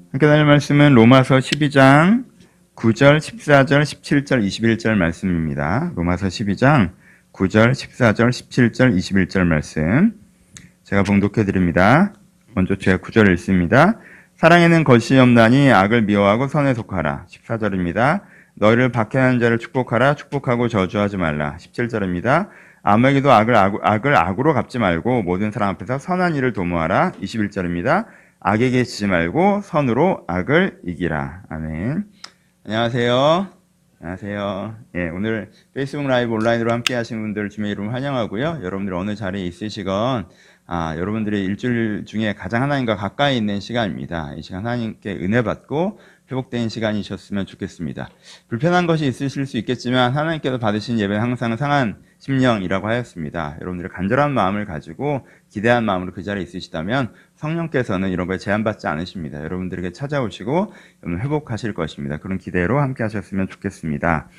함께 나눌 말씀은 로마서 12장 9절, 14절, 17절, 21절 말씀입니다. 로마서 12장 9절, 14절, 17절, 21절 말씀 제가 봉독해 드립니다. 먼저 제가 9절 읽습니다. 사랑에는 거짓이 없나니 악을 미워하고 선에 속하라. 14절입니다. 너희를 박해하는 자를 축복하라. 축복하고 저주하지 말라. 17절입니다. 아무에게도 악을 악으로 갚지 말고 모든 사람 앞에서 선한 일을 도모하라. 21절입니다. 악에게 지지 말고 선으로 악을 이기라. 아멘. 안녕하세요. 안녕하세요. 예, 오늘 페이스북 라이브 온라인으로 함께 하신 분들 주님의 이름 환영하고요. 여러분들 어느 자리에 있으시건 여러분들이 일주일 중에 가장 하나님과 가까이 있는 시간입니다. 이 시간 하나님께 은혜 받고 회복된 시간이셨으면 좋겠습니다. 불편한 것이 있으실 수 있겠지만 하나님께서 받으신 예배는 항상 상한 심령이라고 하였습니다. 여러분들의 간절한 마음을 가지고 기대한 마음으로 그 자리에 있으시다면 성령께서는 이런 거에 제한받지 않으십니다. 여러분들에게 찾아오시고 여러분 회복하실 것입니다. 그런 기대로 함께 하셨으면 좋겠습니다.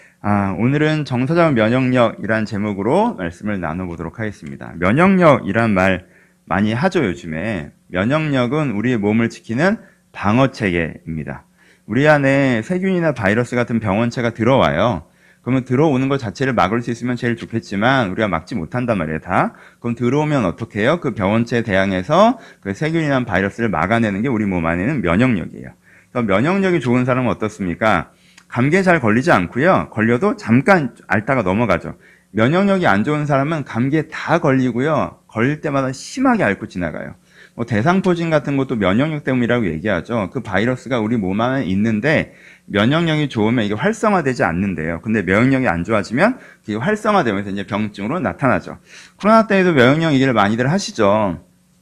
오늘은 정서적 면역력이란 제목으로 말씀을 나눠보도록 하겠습니다. 면역력이란 말 많이 하죠, 요즘에. 면역력은 우리의 몸을 지키는 방어체계입니다. 우리 안에 세균이나 바이러스 같은 병원체가 들어와요. 그러면 들어오는 것 자체를 막을 수 있으면 제일 좋겠지만 우리가 막지 못한단 말이에요, 다. 그럼 들어오면 어떻게 해요? 그 병원체에 대항해서 그 세균이나 바이러스를 막아내는 게 우리 몸 안에는 면역력이에요. 그래서 면역력이 좋은 사람은 어떻습니까? 감기에 잘 걸리지 않고요. 걸려도 잠깐 앓다가 넘어가죠. 면역력이 안 좋은 사람은 감기에 다 걸리고요. 걸릴 때마다 심하게 앓고 지나가요. 대상포진 같은 것도 면역력 때문이라고 얘기하죠. 그 바이러스가 우리 몸 안에 있는데 면역력이 좋으면 이게 활성화되지 않는데요. 근데 면역력이 안 좋아지면 이게 활성화되면서 이제 병증으로 나타나죠. 코로나 때에도 면역력 얘기를 많이들 하시죠.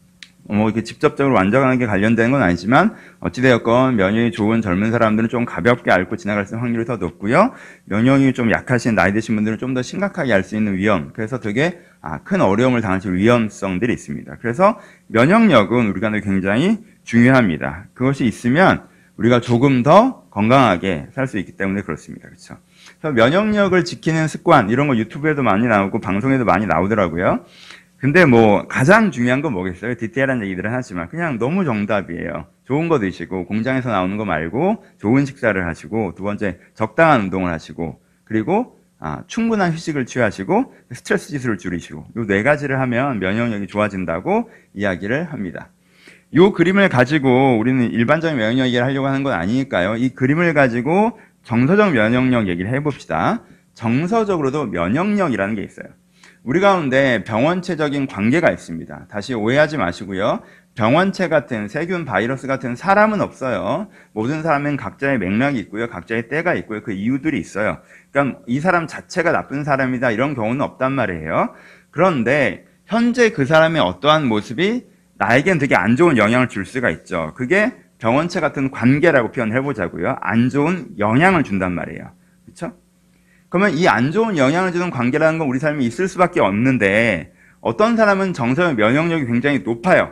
이렇게 직접적으로 완전하게 관련된 건 아니지만 어찌되었건 면역이 좋은 젊은 사람들은 좀 가볍게 앓고 지나갈 수 있는 확률이 더 높고요. 면역이 좀 약하신 나이 드신 분들은 좀 더 심각하게 알 수 있는 위험, 그래서 되게 큰 어려움을 당하실 위험성들이 있습니다. 그래서 면역력은 우리가 굉장히 중요합니다. 그것이 있으면 우리가 조금 더 건강하게 살 수 있기 때문에 그렇습니다. 그렇죠? 그래서 면역력을 지키는 습관, 이런 거 유튜브에도 많이 나오고 방송에도 많이 나오더라고요. 근데 가장 중요한 건 뭐겠어요? 디테일한 얘기들은 하지만 그냥 너무 정답이에요. 좋은 거 드시고 공장에서 나오는 거 말고 좋은 식사를 하시고, 두 번째 적당한 운동을 하시고, 그리고 충분한 휴식을 취하시고 스트레스 지수를 줄이시고, 이 네 가지를 하면 면역력이 좋아진다고 이야기를 합니다. 이 그림을 가지고 우리는 일반적인 면역력 얘기를 하려고 하는 건 아니니까요. 이 그림을 가지고 정서적 면역력 얘기를 해봅시다. 정서적으로도 면역력이라는 게 있어요. 우리 가운데 병원체적인 관계가 있습니다. 다시 오해하지 마시고요. 병원체 같은 세균, 바이러스 같은 사람은 없어요. 모든 사람은 각자의 맥락이 있고요. 각자의 때가 있고요. 그 이유들이 있어요. 그러니까 이 사람 자체가 나쁜 사람이다, 이런 경우는 없단 말이에요. 그런데 현재 그 사람의 어떠한 모습이 나에겐 되게 안 좋은 영향을 줄 수가 있죠. 그게 병원체 같은 관계라고 표현을 해보자고요. 안 좋은 영향을 준단 말이에요. 그렇죠? 그러면 이 안 좋은 영향을 주는 관계라는 건 우리 삶에 있을 수밖에 없는데, 어떤 사람은 정서적 면역력이 굉장히 높아요.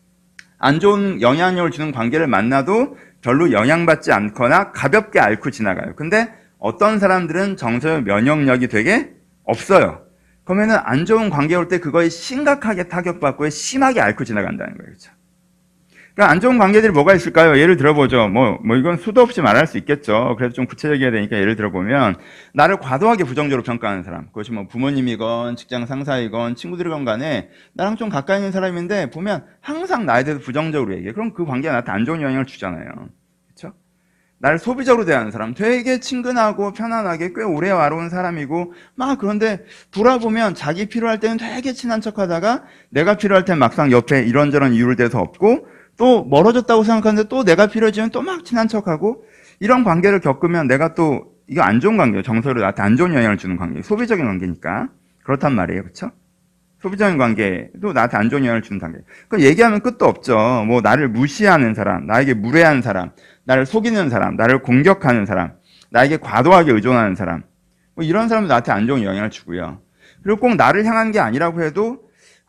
안 좋은 영향력을 주는 관계를 만나도 별로 영향받지 않거나 가볍게 앓고 지나가요. 근데 어떤 사람들은 정서적 면역력이 되게 없어요. 그러면은 안 좋은 관계 올 때 그거에 심각하게 타격받고 심하게 앓고 지나간다는 거예요. 그렇죠? 그러니까 안 좋은 관계들이 뭐가 있을까요? 예를 들어보죠. 이건 수도 없이 말할 수 있겠죠. 그래도 좀 구체적이어야 되니까 예를 들어보면, 나를 과도하게 부정적으로 평가하는 사람. 그것이 부모님이건 직장 상사이건 친구들이건 간에 나랑 좀 가까이 있는 사람인데 보면 항상 나에 대해서 부정적으로 얘기해. 그럼 그 관계가 나한테 안 좋은 영향을 주잖아요. 그렇죠? 나를 소비적으로 대하는 사람, 되게 친근하고 편안하게 꽤 오래 와로운 사람이고 그런데 돌아보면 자기 필요할 때는 되게 친한 척하다가 내가 필요할 땐 막상 옆에 이런저런 이유를 대서 없고, 또 멀어졌다고 생각하는데 또 내가 필요해지면 또 막 친한 척하고, 이런 관계를 겪으면 내가 또 이거 안 좋은 관계예요. 정서로 나한테 안 좋은 영향을 주는 관계, 소비적인 관계니까 그렇단 말이에요. 그렇죠? 소비적인 관계도 나한테 안 좋은 영향을 주는 관계. 그 얘기하면 끝도 없죠. 나를 무시하는 사람, 나에게 무례한 사람, 나를 속이는 사람, 나를 공격하는 사람, 나에게 과도하게 의존하는 사람, 이런 사람도 나한테 안 좋은 영향을 주고요. 그리고 꼭 나를 향한 게 아니라고 해도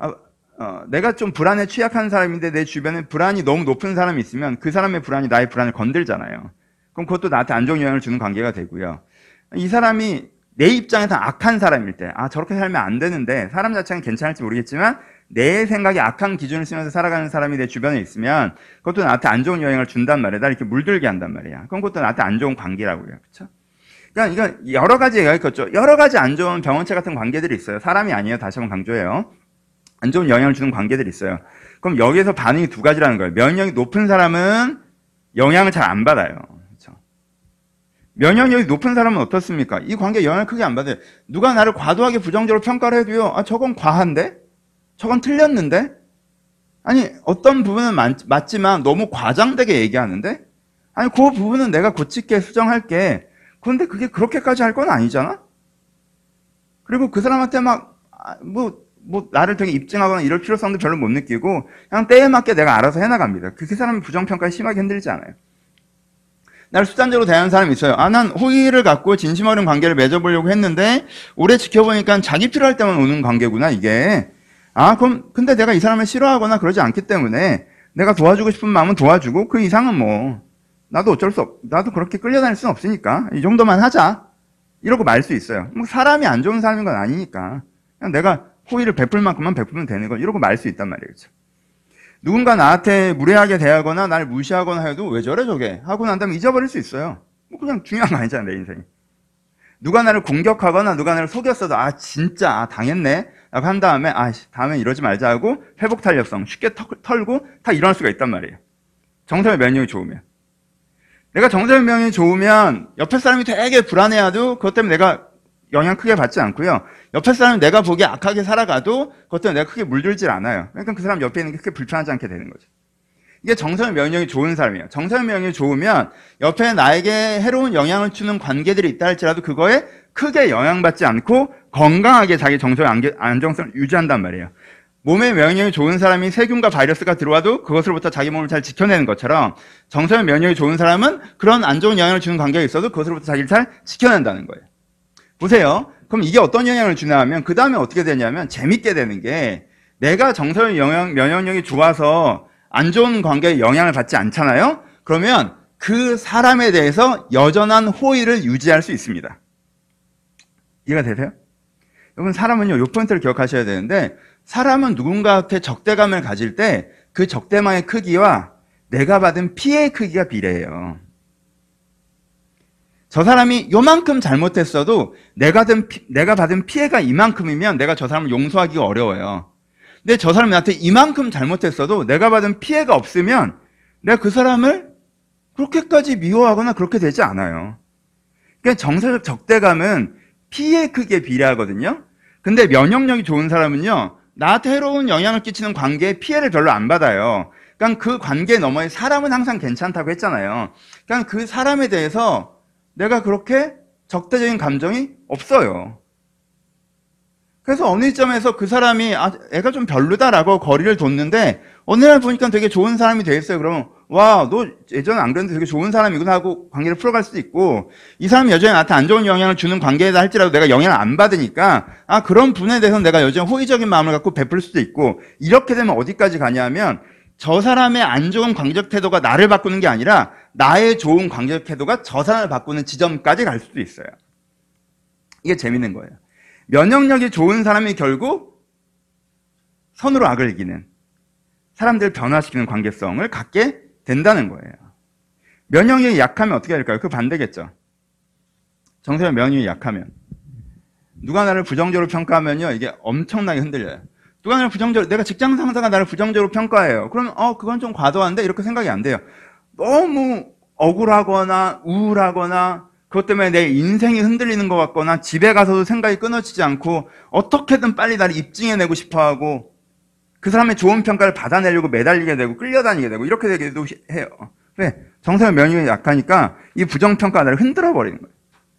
내가 좀 불안에 취약한 사람인데 내 주변에 불안이 너무 높은 사람이 있으면 그 사람의 불안이 나의 불안을 건들잖아요. 그럼 그것도 나한테 안 좋은 영향을 주는 관계가 되고요. 이 사람이 내 입장에서 악한 사람일 때, 저렇게 살면 안 되는데, 사람 자체는 괜찮을지 모르겠지만 내 생각에 악한 기준을 쓰면서 살아가는 사람이 내 주변에 있으면 그것도 나한테 안 좋은 영향을 준단 말이야. 나 이렇게 물들게 한단 말이야. 그럼 그것도 나한테 안 좋은 관계라고 해요. 그렇죠? 그러니까 이건 여러 가지 얘기가 있겠죠. 여러 가지 안 좋은 병원체 같은 관계들이 있어요. 사람이 아니에요. 다시 한번 강조해요. 안 좋은 영향을 주는 관계들이 있어요. 그럼 여기에서 반응이 두 가지라는 거예요. 면역력이 높은 사람은 영향을 잘 안 받아요. 그렇죠? 면역력이 높은 사람은 어떻습니까? 이 관계에 영향을 크게 안 받아요. 누가 나를 과도하게 부정적으로 평가를 해도요. 아, 저건 과한데? 저건 틀렸는데? 아니, 어떤 부분은 맞지만 너무 과장되게 얘기하는데? 아니, 그 부분은 내가 고칠게, 수정할게. 그런데 그게 그렇게까지 할 건 아니잖아? 그리고 그 사람한테 나를 되게 입증하거나 이럴 필요성도 별로 못 느끼고, 그냥 때에 맞게 내가 알아서 해나갑니다. 그 사람이 부정평가에 심하게 흔들리지 않아요. 나를 수단적으로 대하는 사람이 있어요. 아, 난 호의를 갖고 진심 어린 관계를 맺어보려고 했는데, 오래 지켜보니까 자기 필요할 때만 오는 관계구나, 이게. 아, 그럼, 근데 내가 이 사람을 싫어하거나 그러지 않기 때문에, 내가 도와주고 싶은 마음은 도와주고, 그 이상은 나도 나도 그렇게 끌려다닐 수는 없으니까, 이 정도만 하자. 이러고 말 수 있어요. 사람이 안 좋은 사람인 건 아니니까. 그냥 내가 호의를 베풀 만큼만 베풀면 되는 거, 이러고 말 수 있단 말이죠. 누군가 나한테 무례하게 대하거나 나를 무시하거나 해도 왜 저래 저게 하고 난 다음에 잊어버릴 수 있어요. 그냥 중요한 거 아니잖아, 내 인생이. 누가 나를 공격하거나 누가 나를 속였어도 진짜 당했네 라고 한 다음에 다음엔 이러지 말자 하고 회복 탄력성 쉽게 털고 다 일어날 수가 있단 말이에요. 정서의 면역이 좋으면. 내가 정서의 면역이 좋으면 옆에 사람이 되게 불안해하도 그것 때문에 내가 영향 크게 받지 않고요. 옆에 사람이 내가 보기에 악하게 살아가도 그것 때문에 내가 크게 물들질 않아요. 그러니까 그 사람 옆에 있는 게 크게 불편하지 않게 되는 거죠. 이게 정서의 면역이 좋은 사람이에요. 정서의 면역이 좋으면 옆에 나에게 해로운 영향을 주는 관계들이 있다 할지라도 그거에 크게 영향받지 않고 건강하게 자기 정서의 안정성을 유지한단 말이에요. 몸의 면역이 좋은 사람이 세균과 바이러스가 들어와도 그것으로부터 자기 몸을 잘 지켜내는 것처럼 정서의 면역이 좋은 사람은 그런 안 좋은 영향을 주는 관계가 있어도 그것으로부터 자기를 잘 지켜낸다는 거예요. 보세요. 그럼 이게 어떤 영향을 주냐 하면 그 다음에 어떻게 되냐면 재밌게 되는 게 내가 정서의 면역력이 좋아서 안 좋은 관계에 영향을 받지 않잖아요. 그러면 그 사람에 대해서 여전한 호의를 유지할 수 있습니다. 이해가 되세요? 여러분 사람은요, 이 포인트를 기억하셔야 되는데 사람은 누군가한테 적대감을 가질 때 그 적대망의 크기와 내가 받은 피해의 크기가 비례해요. 저 사람이 요만큼 잘못했어도 내가 받은 피해가 이만큼이면 내가 저 사람을 용서하기가 어려워요. 근데 저 사람이 나한테 이만큼 잘못했어도 내가 받은 피해가 없으면 내가 그 사람을 그렇게까지 미워하거나 그렇게 되지 않아요. 그러니까 정서적 적대감은 피해 크기에 비례하거든요. 근데 면역력이 좋은 사람은요, 나한테 해로운 영향을 끼치는 관계에 피해를 별로 안 받아요. 그러니까 그 관계 너머에 사람은 항상 괜찮다고 했잖아요. 그러니까 그 사람에 대해서 내가 그렇게 적대적인 감정이 없어요. 그래서 어느 시점에서 그 사람이 애가 좀 별로다라고 거리를 뒀는데 어느 날 보니까 되게 좋은 사람이 돼 있어요. 그러면 와, 너 예전에 안 그랬는데 되게 좋은 사람이구나 하고 관계를 풀어갈 수도 있고, 이 사람이 여전히 나한테 안 좋은 영향을 주는 관계이다 할지라도 내가 영향을 안 받으니까 그런 분에 대해서는 내가 여전히 호의적인 마음을 갖고 베풀 수도 있고, 이렇게 되면 어디까지 가냐면 저 사람의 안 좋은 관계적 태도가 나를 바꾸는 게 아니라 나의 좋은 관계적 태도가 저 사람을 바꾸는 지점까지 갈 수도 있어요. 이게 재밌는 거예요. 면역력이 좋은 사람이 결국 선으로 악을 이기는, 사람들을 변화시키는 관계성을 갖게 된다는 거예요. 면역력이 약하면 어떻게 될까요? 그 반대겠죠. 정서의 면역력이 약하면 누가 나를 부정적으로 평가하면요, 이게 엄청나게 흔들려요. 누가 나를 내가 직장 상사가 나를 부정적으로 평가해요. 그러면 그건 좀 과도한데 이렇게 생각이 안 돼요. 너무 억울하거나 우울하거나 그것 때문에 내 인생이 흔들리는 것 같거나 집에 가서도 생각이 끊어지지 않고 어떻게든 빨리 나를 입증해내고 싶어하고 그 사람의 좋은 평가를 받아내려고 매달리게 되고 끌려다니게 되고 이렇게 되기도 해요. 왜? 정서의 면역력이 약하니까 이 부정평가가 나를 흔들어버리는 거예요.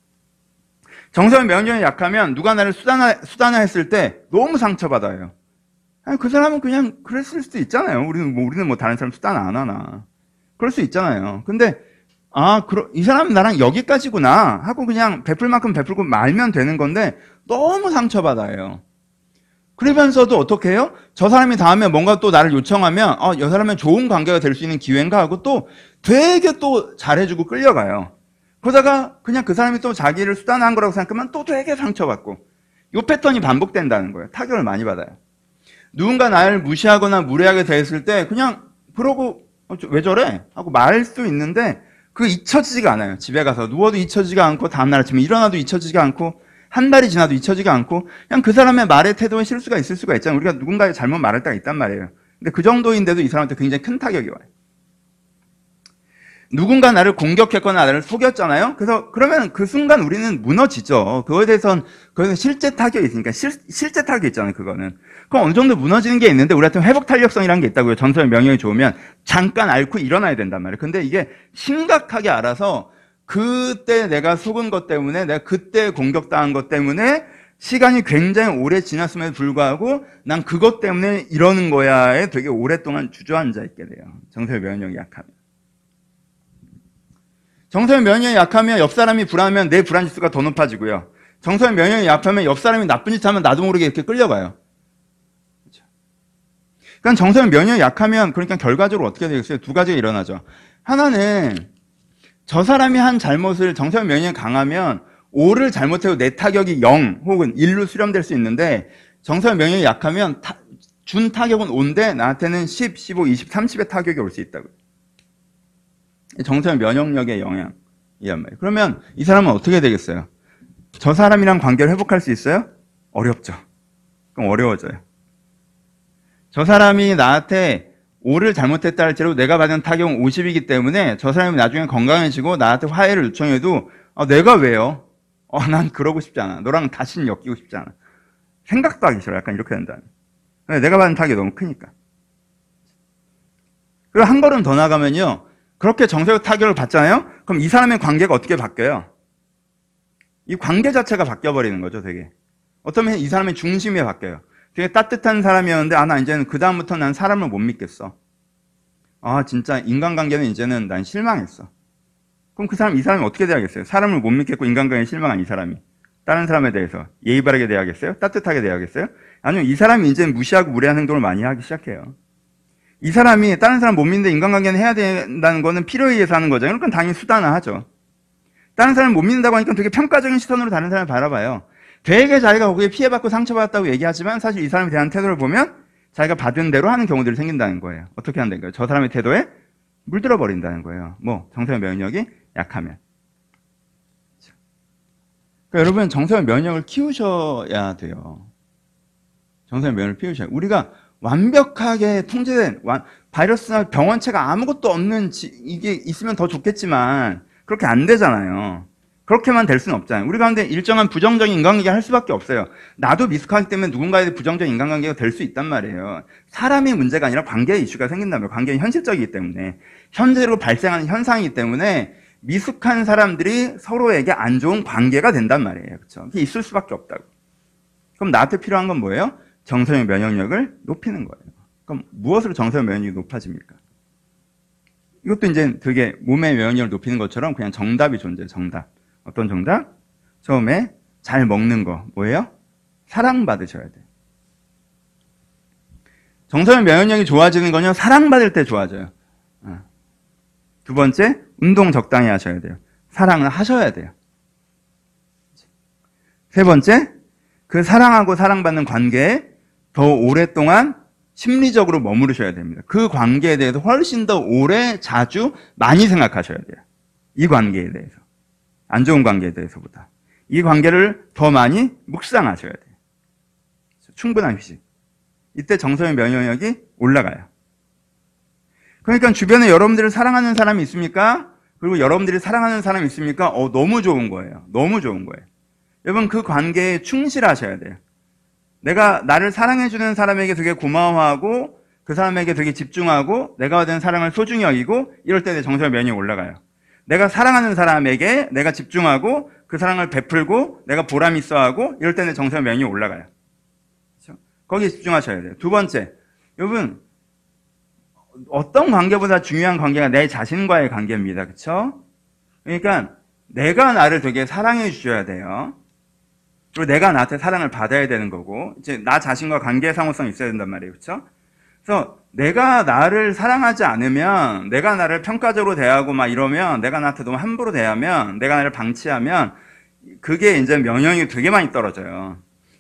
정서의 면역력이 약하면 누가 나를 수단화했을 때 너무 상처받아요. 그 사람은 그냥 그랬을 수도 있잖아요. 우리는 뭐 다른 사람 수단 안 하나. 그럴 수 있잖아요. 근데 이 사람은 나랑 여기까지구나 하고 그냥 베풀 만큼 베풀고 말면 되는 건데 너무 상처받아요. 그러면서도 어떻게 해요? 저 사람이 다음에 뭔가 또 나를 요청하면 이 사람은 좋은 관계가 될 수 있는 기회인가 하고 또 되게 또 잘해주고 끌려가요. 그러다가 그냥 그 사람이 또 자기를 수단화한 거라고 생각하면 또 되게 상처받고 이 패턴이 반복된다는 거예요. 타격을 많이 받아요. 누군가 나를 무시하거나 무례하게 대했을 때 그냥 그러고 왜 저래? 하고 말할 수 있는데 그거 잊혀지지가 않아요. 집에 가서 누워도 잊혀지지가 않고 다음날 아침에 일어나도 잊혀지지가 않고 한 달이 지나도 잊혀지지가 않고 그냥 그 사람의 말의 태도에 실수가 있을 수가 있잖아요. 우리가 누군가의 잘못 말할 때가 있단 말이에요. 근데 그 정도인데도 이 사람한테 굉장히 큰 타격이 와요. 누군가 나를 공격했거나 나를 속였잖아요. 그래서 그러면 그 순간 우리는 무너지죠. 그거에 대해서는 실제 타격이 있으니까 실제 타격이 있잖아요. 그거는 그럼 어느 정도 무너지는 게 있는데 우리한테 회복 탄력성이라는 게 있다고요. 전설의 명령이 좋으면 잠깐 앓고 일어나야 된단 말이에요. 근데 이게 심각하게 알아서 그때 내가 속은 것 때문에 내가 그때 공격당한 것 때문에 시간이 굉장히 오래 지났음에도 불구하고 난 그것 때문에 이러는 거야에 되게 오랫동안 주저앉아 있게 돼요. 정서의 면역력이 약하면. 정서의 면역력이 약하면 옆 사람이 불안하면 내 불안 지수가 더 높아지고요. 정서의 면역력이 약하면 옆 사람이 나쁜 짓 하면 나도 모르게 이렇게 끌려가요. 그렇죠? 그러니까 정서의 면역력이 약하면 그러니까 결과적으로 어떻게 되겠어요? 두 가지가 일어나죠. 하나는 저 사람이 한 잘못을 정서의 면역력이 강하면 5를 잘못해도 내 타격이 0 혹은 1로 수렴될 수 있는데 정서의 면역력이 약하면 준 타격은 5인데 나한테는 10, 15, 20, 30의 타격이 올 수 있다고요. 정서의 면역력의 영향이란 말이에요. 그러면 이 사람은 어떻게 되겠어요? 저 사람이랑 관계를 회복할 수 있어요? 어렵죠. 그럼 어려워져요. 저 사람이 나한테 5를 잘못했다 할지라도 내가 받은 타격은 50이기 때문에 저 사람이 나중에 건강해지고 나한테 화해를 요청해도 내가 왜요? 난 그러고 싶지 않아. 너랑 다시는 엮이고 싶지 않아. 생각도 하기 싫어. 약간 이렇게 된다. 내가 받은 타격이 너무 크니까. 그리고 한 걸음 더 나가면요. 그렇게 정서적 타격을 받잖아요? 그럼 이 사람의 관계가 어떻게 바뀌어요? 이 관계 자체가 바뀌어버리는 거죠, 되게. 어쩌면 이 사람의 중심이 바뀌어요. 되게 따뜻한 사람이었는데, 나 이제는 그다음부터 난 사람을 못 믿겠어. 진짜 인간관계는 이제는 난 실망했어. 그럼 이 사람이 어떻게 돼야겠어요? 사람을 못 믿겠고 인간관계에 실망한 이 사람이. 다른 사람에 대해서 예의 바르게 대하겠어요? 따뜻하게 대하겠어요? 아니면 이 사람이 이제 무시하고 무례한 행동을 많이 하기 시작해요. 이 사람이 다른 사람 못 믿는데 인간관계는 해야 된다는 거는 필요에 의해서 하는 거잖아요. 그러니까 당연히 수단화하죠. 다른 사람 못 믿는다고 하니까 되게 평가적인 시선으로 다른 사람을 바라봐요. 되게 자기가 거기에 피해받고 상처받았다고 얘기하지만 사실 이 사람에 대한 태도를 보면 자기가 받은 대로 하는 경우들이 생긴다는 거예요. 어떻게 한다는 거예요? 저 사람의 태도에 물들어 버린다는 거예요. 정서의 면역력이 약하면. 그러니까 여러분 정서의 면역을 키우셔야 돼요. 정서의 면역을 키우셔야 돼요. 우리가 완벽하게 통제된 바이러스나 병원체가 아무것도 없는 이게 있으면 더 좋겠지만 그렇게 안 되잖아요. 그렇게만 될 수는 없잖아요. 우리 가운데 일정한 부정적인 인간관계가 할 수밖에 없어요. 나도 미숙하기 때문에 누군가에 부정적인 인간관계가 될 수 있단 말이에요. 사람의 문제가 아니라 관계의 이슈가 생긴다면 관계는 현실적이기 때문에 현재로 발생하는 현상이기 때문에 미숙한 사람들이 서로에게 안 좋은 관계가 된단 말이에요. 그렇죠? 그게 있을 수밖에 없다고. 그럼 나한테 필요한 건 뭐예요? 정서의 면역력을 높이는 거예요. 그럼 무엇으로 정서의 면역력이 높아집니까? 이것도 이제 되게 몸의 면역력을 높이는 것처럼 그냥 정답이 존재해요. 정답. 어떤 정답? 처음에 잘 먹는 거. 뭐예요? 사랑받으셔야 돼요. 정서의 면역력이 좋아지는 건요. 사랑받을 때 좋아져요. 두 번째, 운동 적당히 하셔야 돼요. 사랑을 하셔야 돼요. 세 번째, 그 사랑하고 사랑받는 관계에 더 오랫동안 심리적으로 머무르셔야 됩니다. 그 관계에 대해서 훨씬 더 오래, 자주, 많이 생각하셔야 돼요. 이 관계에 대해서. 안 좋은 관계에 대해서보다. 이 관계를 더 많이 묵상하셔야 돼요. 충분한 휴식. 이때 정서의 면역력이 올라가요. 그러니까 주변에 여러분들을 사랑하는 사람이 있습니까? 그리고 여러분들이 사랑하는 사람이 있습니까? 너무 좋은 거예요. 너무 좋은 거예요. 여러분 그 관계에 충실하셔야 돼요. 내가 나를 사랑해주는 사람에게 되게 고마워하고 그 사람에게 되게 집중하고 내가 받은 사랑을 소중히 여기고 이럴 때 내 정서의 면역이 올라가요. 내가 사랑하는 사람에게 내가 집중하고 그 사랑을 베풀고 내가 보람 있어하고 이럴 때 내 정서의 면역이 올라가요. 그렇죠? 거기에 집중하셔야 돼요. 두 번째, 여러분 어떤 관계보다 중요한 관계가 내 자신과의 관계입니다. 그렇죠? 그러니까 내가 나를 되게 사랑해 주셔야 돼요. 그리고 내가 나한테 사랑을 받아야 되는 거고 이제 나 자신과 관계 상호성이 있어야 된단 말이에요. 그렇죠? 그래서 내가 나를 사랑하지 않으면 내가 나를 평가적으로 대하고 막 이러면 내가 나한테 너무 함부로 대하면 내가 나를 방치하면 그게 이제 면역력이 되게 많이 떨어져요.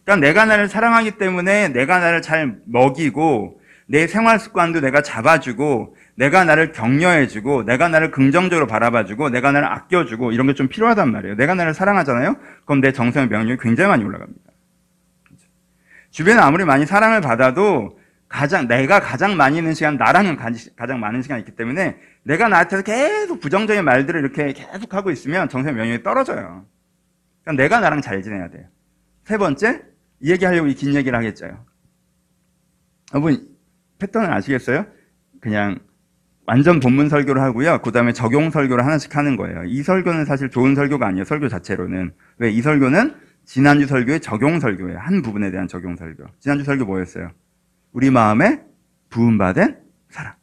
그러니까 내가 나를 사랑하기 때문에 내가 나를 잘 먹이고 내 생활 습관도 내가 잡아주고 내가 나를 격려해주고 내가 나를 긍정적으로 바라봐주고 내가 나를 아껴주고 이런 게 좀 필요하단 말이에요. 내가 나를 사랑하잖아요. 그럼 내 정서의 면역력이 굉장히 많이 올라갑니다. 주변에 아무리 많이 사랑을 받아도 내가 가장 많이 있는 시간, 나랑은 가장 많은 시간이 있기 때문에 내가 나한테서 계속 부정적인 말들을 이렇게 계속 하고 있으면 정서의 면역력이 떨어져요. 그러니까 내가 나랑 잘 지내야 돼요. 세 번째, 이 얘기하려고 이 긴 얘기를 하겠죠. 여러분, 패턴을 아시겠어요? 그냥 완전 본문 설교를 하고요. 그 다음에 적용 설교를 하나씩 하는 거예요. 이 설교는 사실 좋은 설교가 아니에요. 설교 자체로는. 왜? 이 설교는 지난주 설교의 적용 설교예요. 한 부분에 대한 적용 설교. 지난주 설교 뭐였어요? 우리 마음에 부음받은 사랑.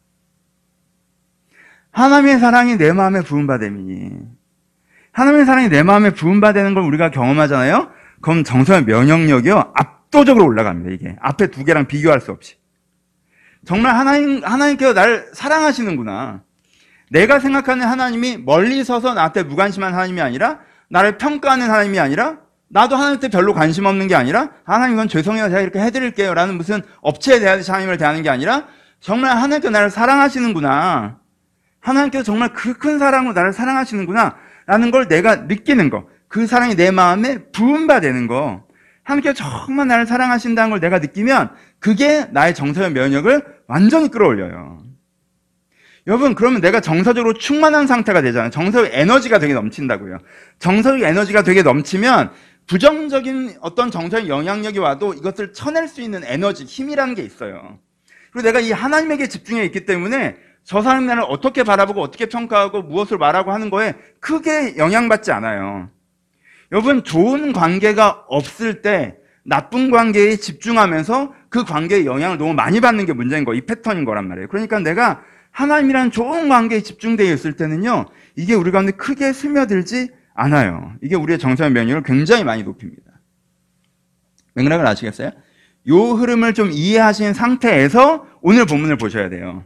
하나님의 사랑이 내 마음에 부음받음이니. 하나님의 사랑이 내 마음에 부음받는 걸 우리가 경험하잖아요? 그럼 정서의 면역력이요. 압도적으로 올라갑니다. 이게. 앞에 두 개랑 비교할 수 없이. 정말 하나님께서 나를 사랑하시는구나. 내가 생각하는 하나님이 멀리 서서 나한테 무관심한 하나님이 아니라 나를 평가하는 하나님이 아니라 나도 하나님한테 별로 관심 없는 게 아니라 하나님 이건 죄송해요. 제가 이렇게 해드릴게요. 라는 무슨 업체에 대하듯이 하나님을 대하는 게 아니라 정말 하나님께서 나를 사랑하시는구나. 하나님께서 정말 그 큰 사랑으로 나를 사랑하시는구나. 라는 걸 내가 느끼는 거. 그 사랑이 내 마음에 부음받는 거. 하나님께서 정말 나를 사랑하신다는 걸 내가 느끼면 그게 나의 정서의 면역을 완전히 끌어올려요. 여러분, 그러면 내가 정서적으로 충만한 상태가 되잖아요. 정서의 에너지가 되게 넘친다고요. 정서의 에너지가 되게 넘치면 부정적인 어떤 정서의 영향력이 와도 이것을 쳐낼 수 있는 에너지, 힘이라는 게 있어요. 그리고 내가 이 하나님에게 집중해 있기 때문에 저 사람이 나를 어떻게 바라보고 어떻게 평가하고 무엇을 말하고 하는 거에 크게 영향받지 않아요. 여러분, 좋은 관계가 없을 때 나쁜 관계에 집중하면서 그 관계의 영향을 너무 많이 받는 게 문제인 거예요. 이 패턴인 거란 말이에요. 그러니까 내가 하나님이란 좋은 관계에 집중되어 있을 때는요, 이게 우리 가운데 크게 스며들지 않아요. 이게 우리의 정서의 면역을 굉장히 많이 높입니다. 맥락을 아시겠어요? 이 흐름을 좀 이해하신 상태에서 오늘 본문을 보셔야 돼요.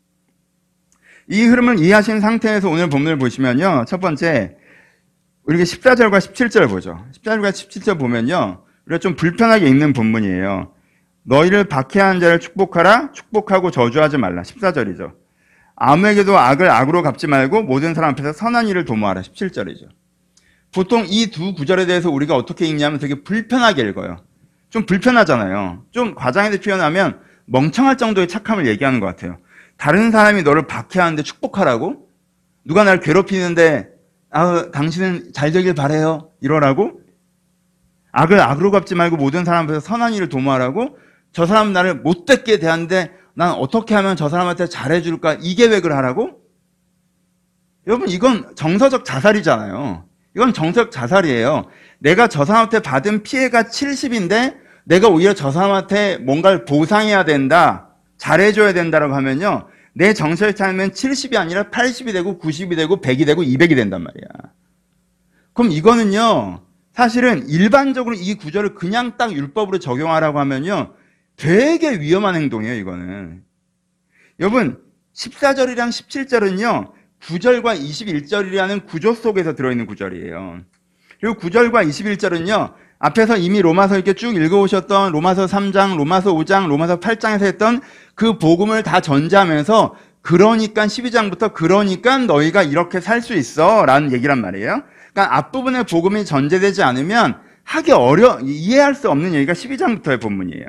이 흐름을 이해하신 상태에서 오늘 본문을 보시면요, 첫 번째, 우리가 14절과 17절 보죠. 14절과 17절 보면요, 우리가 좀 불편하게 읽는 본문이에요. 너희를 박해하는 자를 축복하라, 축복하고 저주하지 말라. 14절이죠. 아무에게도 악을 악으로 갚지 말고 모든 사람 앞에서 선한 일을 도모하라. 17절이죠. 보통 이 두 구절에 대해서 우리가 어떻게 읽냐면 되게 불편하게 읽어요. 좀 불편하잖아요. 좀 과장해서 표현하면 멍청할 정도의 착함을 얘기하는 것 같아요. 다른 사람이 너를 박해하는데 축복하라고? 누가 나를 괴롭히는데 당신은 잘 되길 바래요. 이러라고? 악을 악으로 갚지 말고 모든 사람 앞에서 선한 일을 도모하라고? 저 사람 나를 못되게 대하는데 난 어떻게 하면 저 사람한테 잘해줄까? 이 계획을 하라고? 여러분, 이건 정서적 자살이잖아요. 이건 정서적 자살이에요. 내가 저 사람한테 받은 피해가 70인데 내가 오히려 저 사람한테 뭔가를 보상해야 된다, 잘해줘야 된다라고 하면요, 내 정서의 차이는 70이 아니라 80이 되고 90이 되고 100이 되고 200이 된단 말이야. 그럼 이거는요, 사실은 일반적으로 이 구절을 그냥 딱 율법으로 적용하라고 하면요, 되게 위험한 행동이에요, 이거는. 여러분, 14절이랑 17절은요, 9절과 21절이라는 구조 속에서 들어있는 구절이에요. 그리고 9절과 21절은요, 앞에서 이미 로마서 이렇게 쭉 읽어오셨던 로마서 3장, 로마서 5장, 로마서 8장에서 했던 그 복음을 다 전제하면서 그러니까 12장부터 그러니까 너희가 이렇게 살 수 있어 라는 얘기란 말이에요. 그러니까 앞부분에 복음이 전제되지 않으면 이해할 수 없는 얘기가 12장부터의 본문이에요.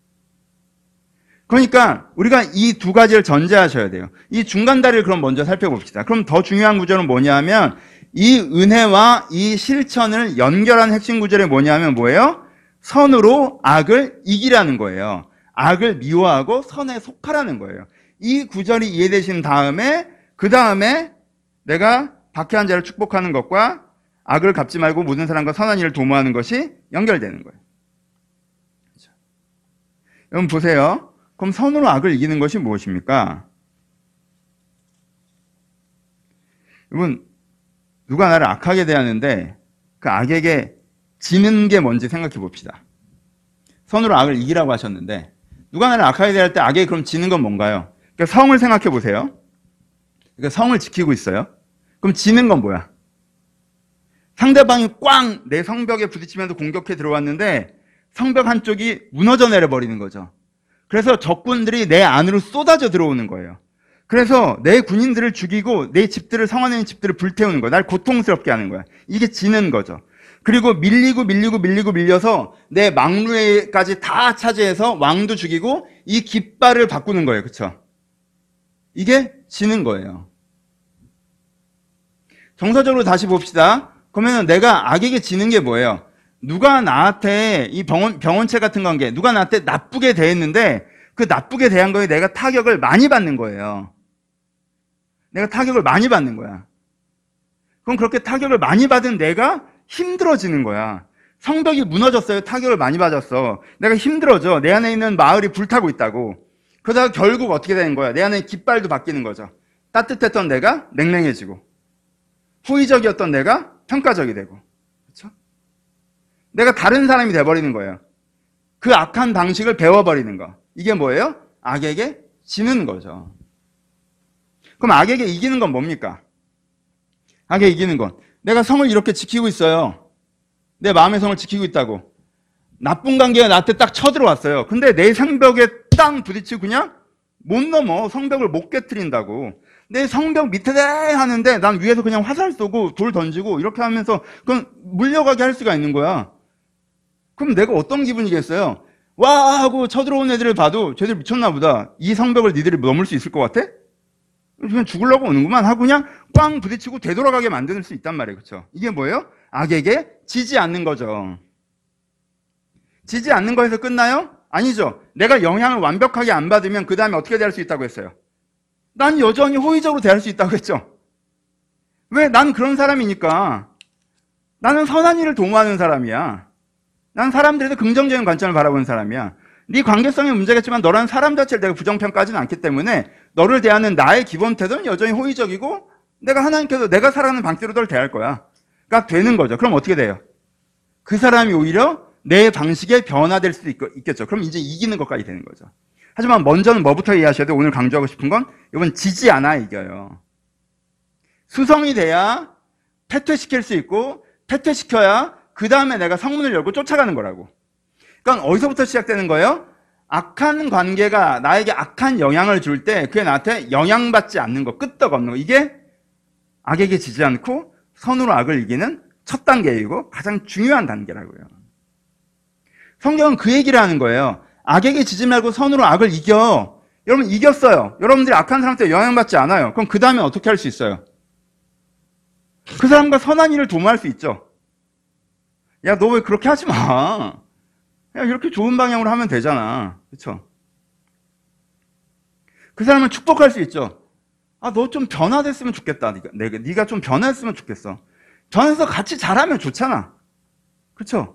그러니까 우리가 이 두 가지를 전제하셔야 돼요. 이 중간 다리를 그럼 먼저 살펴봅시다. 그럼 더 중요한 구절은 뭐냐면 이 은혜와 이 실천을 연결한 핵심 구절이 뭐냐면 뭐예요? 선으로 악을 이기라는 거예요. 악을 미워하고 선에 속하라는 거예요. 이 구절이 이해되신 다음에 그 다음에 내가 박해한 자를 축복하는 것과 악을 갚지 말고 모든 사람과 선한 일을 도모하는 것이 연결되는 거예요. 그렇죠? 여러분 보세요. 그럼 선으로 악을 이기는 것이 무엇입니까? 여러분, 누가 나를 악하게 대하는데 그 악에게 지는 게 뭔지 생각해 봅시다. 선으로 악을 이기라고 하셨는데 누가 나를 악하게 대할 때 악에 그럼 지는 건 뭔가요? 그러니까 성을 생각해 보세요. 그러니까 성을 지키고 있어요. 그럼 지는 건 뭐야? 상대방이 꽝 내 성벽에 부딪히면서 공격해 들어왔는데 성벽 한쪽이 무너져 내려버리는 거죠. 그래서 적군들이 내 안으로 쏟아져 들어오는 거예요. 그래서 내 군인들을 죽이고 내 집들을, 성안에 있는 집들을 불태우는 거야. 날 고통스럽게 하는 거야. 이게 지는 거죠. 그리고 밀려서 내 망루에까지 다 차지해서 왕도 죽이고 이 깃발을 바꾸는 거예요. 그쵸? 이게 지는 거예요. 정서적으로 다시 봅시다. 그러면 내가 악에게 지는 게 뭐예요? 누가 나한테 이 병원체 같은 관계, 누가 나한테 나쁘게 대했는데 그 나쁘게 대한 거에 내가 타격을 많이 받는 거예요. 내가 타격을 많이 받는 거야. 그럼 그렇게 타격을 많이 받은 내가 힘들어지는 거야. 성벽이 무너졌어요. 타격을 많이 받았어. 내가 힘들어져. 내 안에 있는 마을이 불타고 있다고. 그러다가 결국 어떻게 되는 거야? 내 안에 깃발도 바뀌는 거죠. 따뜻했던 내가 냉랭해지고, 호의적이었던 내가 평가적이 되고, 그렇죠? 내가 다른 사람이 돼버리는 거예요. 그 악한 방식을 배워버리는 거. 이게 뭐예요? 악에게 지는 거죠. 그럼 악에게 이기는 건 뭡니까? 악에 이기는 건 내가 성을 이렇게 지키고 있어요. 내 마음의 성을 지키고 있다고. 나쁜 관계가 나한테 딱 쳐들어왔어요. 근데 내 성벽에 땅 부딪히고 그냥 못 넘어. 성벽을 못 깨트린다고. 내 성벽 밑에 하는데 난 위에서 그냥 화살 쏘고 돌 던지고 이렇게 하면서 그건 물려가게 할 수가 있는 거야. 그럼 내가 어떤 기분이겠어요? 와 하고 쳐들어온 애들을 봐도 쟤들 미쳤나 보다. 이 성벽을 니들이 넘을 수 있을 것 같아? 그냥 죽으려고 오는구만 하고 그냥 꽝 부딪히고 되돌아가게 만들 수 있단 말이에요. 그렇죠? 이게 뭐예요? 악에게 지지 않는 거죠. 지지 않는 거에서 끝나요? 아니죠. 내가 영향을 완벽하게 안 받으면 그 다음에 어떻게 대할 수 있다고 했어요? 난 여전히 호의적으로 대할 수 있다고 했죠. 왜? 난 그런 사람이니까. 나는 선한 일을 도모하는 사람이야. 난 사람들에서 긍정적인 관점을 바라보는 사람이야. 네 관계성이 문제겠지만 너라는 사람 자체를 내가 부정평가하지는 않기 때문에 너를 대하는 나의 기본 태도는 여전히 호의적이고 내가 하나님께서 내가 살아가는 방식으로 널 대할 거야. 가 되는 거죠. 그럼 어떻게 돼요? 그 사람이 오히려 내 방식에 변화될 수도 있겠죠. 그럼 이제 이기는 것까지 되는 거죠. 하지만 먼저는 뭐부터 이해하셔야 돼요? 오늘 강조하고 싶은 건 이건 지지 않아 이겨요. 수성이 돼야 패퇴시킬 수 있고 패퇴시켜야 그 다음에 내가 성문을 열고 쫓아가는 거라고. 그러니까 어디서부터 시작되는 거예요? 악한 관계가 나에게 악한 영향을 줄 때 그게 나한테 영향받지 않는 거, 끄떡없는 거. 이게 악에게 지지 않고 선으로 악을 이기는 첫 단계이고 가장 중요한 단계라고요. 성경은 그 얘기를 하는 거예요. 악에게 지지 말고 선으로 악을 이겨. 여러분 이겼어요. 여러분들이 악한 사람한테 영향받지 않아요. 그럼 그 다음에 어떻게 할 수 있어요? 그 사람과 선한 일을 도모할 수 있죠. 야, 너 왜 그렇게 하지 마. 야, 이렇게 좋은 방향으로 하면 되잖아. 그렇죠? 그 사람을 축복할 수 있죠. 아, 너 좀 변화됐으면 좋겠다. 네가 좀 변화했으면 좋겠어. 변해서 같이 잘하면 좋잖아. 그렇죠?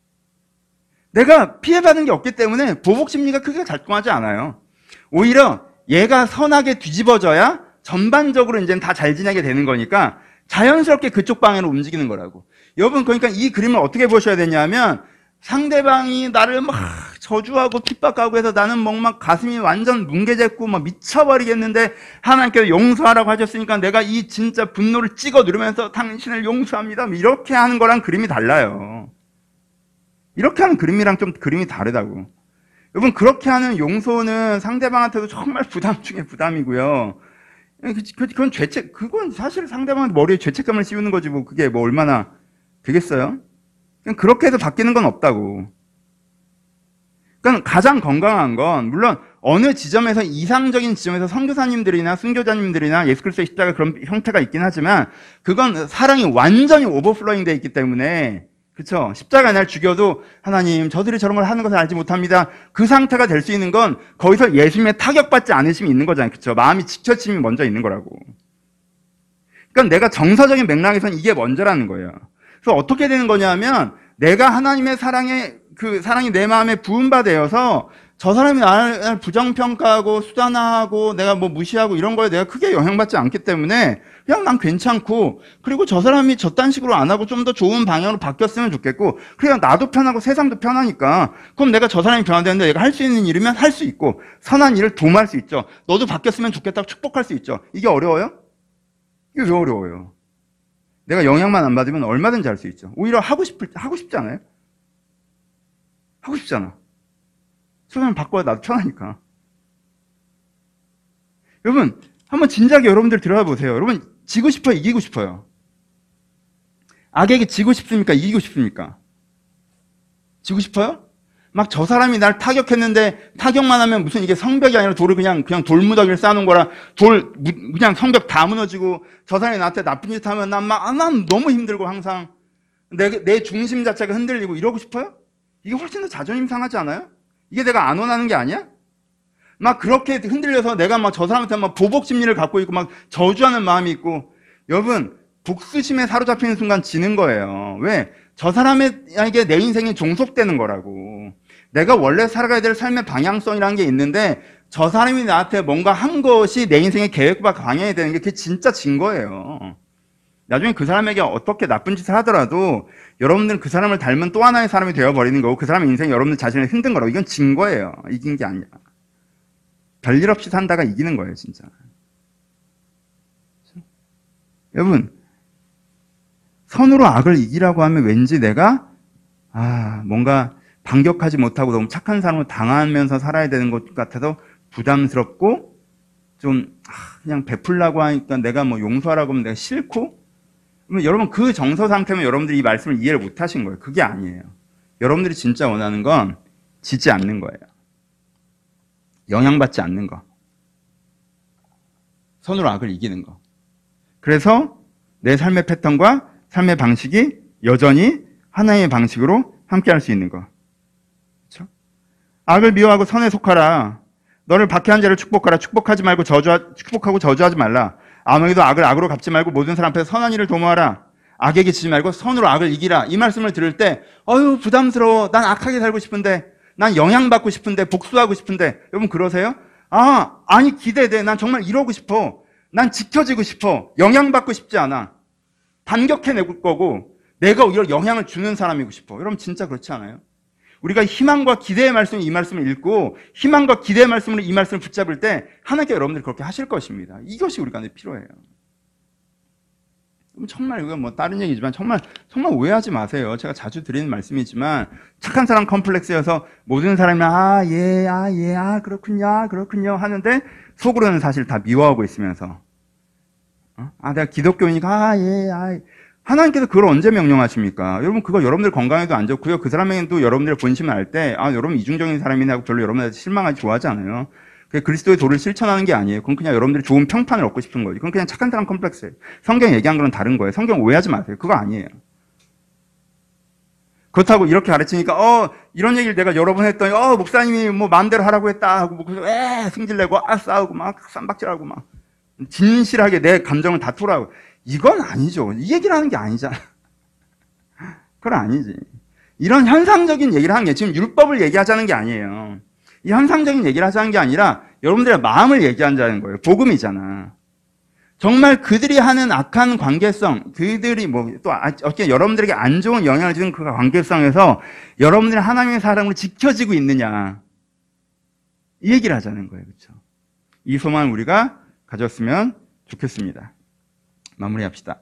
내가 피해받은 게 없기 때문에 보복 심리가 크게 작동하지 않아요. 오히려 얘가 선하게 뒤집어져야 전반적으로 이제는 다 잘 지내게 되는 거니까 자연스럽게 그쪽 방향으로 움직이는 거라고. 여러분, 그러니까 이 그림을 어떻게 보셔야 되냐면 상대방이 나를 막 저주하고 핍박하고 해서 나는 막 가슴이 완전 뭉개졌고 막 미쳐버리겠는데 하나님께서 용서하라고 하셨으니까 내가 이 진짜 분노를 찍어 누르면서 당신을 용서합니다. 이렇게 하는 거랑 그림이 달라요. 이렇게 하는 그림이랑 좀 그림이 다르다고. 여러분, 그렇게 하는 용서는 상대방한테도 정말 부담 중에 부담이고요. 그건 그건 사실 상대방 머리에 죄책감을 씌우는 거지 뭐 그게 뭐 얼마나 되겠어요? 그냥 그렇게 해서 바뀌는 건 없다고. 그러니까 가장 건강한 건 물론 어느 지점에서 이상적인 지점에서 선교사님들이나 순교자님들이나 예수 그리스도의 십자가 그런 형태가 있긴 하지만 그건 사랑이 완전히 오버플로잉 돼 있기 때문에 그렇죠? 십자가 날 죽여도 하나님 저들이 저런 걸 하는 것을 알지 못합니다. 그 상태가 될 수 있는 건 거기서 예수님의 타격받지 않으심이 있는 거잖아요. 그렇죠? 마음이 지켜짐이 먼저 있는 거라고. 그러니까 내가 정서적인 맥락에서는 이게 먼저라는 거예요. 그래서 어떻게 되는 거냐면 내가 하나님의 사랑이 내 마음에 부음받아서 저 사람이 나를 부정평가하고 수단화하고 내가 뭐 무시하고 이런 거에 내가 크게 영향받지 않기 때문에 그냥 난 괜찮고 그리고 저 사람이 저딴 식으로 안 하고 좀 더 좋은 방향으로 바뀌었으면 좋겠고 그냥 나도 편하고 세상도 편하니까 그럼 내가 저 사람이 변화되는데 내가 할 수 있는 일이면 할 수 있고 선한 일을 도모할 수 있죠. 너도 바뀌었으면 좋겠다고 축복할 수 있죠. 이게 어려워요? 이게 왜 어려워요? 내가 영향만 안 받으면 얼마든지 할 수 있죠. 오히려 하고 싶지 않아요? 하고 싶잖아. 세상을 바꿔야 나도 편하니까. 여러분, 한번 진작에 여러분들 들어가 보세요. 여러분, 지고 싶어요? 이기고 싶어요? 악에게 지고 싶습니까? 이기고 싶습니까? 지고 싶어요? 막 저 사람이 날 타격했는데 타격만 하면 무슨 이게 성벽이 아니라 돌을 그냥 돌무더기를 쌓아놓은 거라 그냥 성벽 다 무너지고 저 사람이 나한테 나쁜 짓 하면 난 너무 힘들고 항상 내 중심 자체가 흔들리고 이러고 싶어요? 이게 훨씬 더 자존심 상하지 않아요? 이게 내가 안 원하는 게 아니야? 막 그렇게 흔들려서 내가 막 저 사람한테 막 보복 심리를 갖고 있고 막 저주하는 마음이 있고 여러분 복수심에 사로잡히는 순간 지는 거예요. 왜? 저 사람에게 내 인생이 종속되는 거라고. 내가 원래 살아가야 될 삶의 방향성이라는 게 있는데 저 사람이 나한테 뭔가 한 것이 내 인생의 계획과 방향이 되는 게 그게 진짜 진 거예요. 나중에 그 사람에게 어떻게 나쁜 짓을 하더라도 여러분들은 그 사람을 닮은 또 하나의 사람이 되어버리는 거고 그 사람의 인생이 여러분들 자신을 힘든 거라고. 이건 진 거예요. 이긴 게 아니야. 별일 없이 산다가 이기는 거예요, 진짜. 여러분, 선으로 악을 이기라고 하면 왠지 내가 뭔가 반격하지 못하고 너무 착한 사람으로 당하면서 살아야 되는 것 같아서 부담스럽고 좀 그냥 베풀라고 하니까 내가 뭐 용서하라고 하면 내가 싫고 여러분 그 정서 상태면 여러분들이 이 말씀을 이해를 못 하신 거예요. 그게 아니에요. 여러분들이 진짜 원하는 건 지지 않는 거예요. 영향받지 않는 거. 선으로 악을 이기는 거. 그래서 내 삶의 패턴과 삶의 방식이 여전히 하나의 방식으로 함께할 수 있는 거. 그렇죠? 악을 미워하고 선에 속하라. 너를 박해한 자를 축복하라. 축복하고 저주하지 말라. 아무에게도 악을 악으로 갚지 말고 모든 사람 앞에서 선한 일을 도모하라. 악에게 지지 말고 선으로 악을 이기라. 이 말씀을 들을 때 부담스러워. 난 악하게 살고 싶은데 난 영향받고 싶은데 복수하고 싶은데 여러분 그러세요? 아니 기대돼. 난 정말 이러고 싶어. 난 지켜지고 싶어. 영향받고 싶지 않아. 반격해내고 거고 내가 오히려 영향을 주는 사람이고 싶어. 여러분 진짜 그렇지 않아요? 우리가 희망과 기대의 말씀 이 말씀을 읽고 희망과 기대의 말씀으로 이 말씀을 붙잡을 때 하나님께 여러분들이 그렇게 하실 것입니다. 이것이 우리 가운데 필요해요. 정말 이건 뭐 다른 얘기지만 정말 오해하지 마세요. 제가 자주 드리는 말씀이지만 착한 사람 컴플렉스여서 모든 사람이 그렇군요 하는데 속으로는 사실 다 미워하고 있으면서 내가 기독교니까 하나님께서 그걸 언제 명령하십니까? 여러분 그거 여러분들 건강에도 안 좋고요. 그 사람에게도 여러분들의 본심을 알 때 여러분 이중적인 사람이네 하고 별로 여러분한테 실망하지 좋아하지 않아요. 그게 그리스도의 도를 실천하는 게 아니에요. 그건 그냥 여러분들이 좋은 평판을 얻고 싶은 거지. 그건 그냥 착한 사람 컴플렉스예요. 성경 얘기한 거는 다른 거예요. 성경 오해하지 마세요. 그거 아니에요. 그렇다고 이렇게 가르치니까 이런 얘기를 내가 여러 번 했더니 목사님이 뭐 마음대로 하라고 했다 하고 승질내고 싸우고 막 쌈박질하고 막 진실하게 내 감정을 다투라고. 이건 아니죠. 이 얘기를 하는 게 아니잖아. 그건 아니지. 이런 현상적인 얘기를 하는 게 지금 율법을 얘기하자는 게 아니에요. 이 현상적인 얘기를 하자는 게 아니라 여러분들의 마음을 얘기하자는 거예요. 복음이잖아. 정말 그들이 하는 악한 관계성, 그들이 또 어떻게 여러분들에게 안 좋은 영향을 주는 그 관계성에서 여러분들이 하나님의 사랑으로 지켜지고 있느냐. 이 얘기를 하자는 거예요. 그렇죠? 이 소망을 우리가 가졌으면 좋겠습니다. 마무리합시다.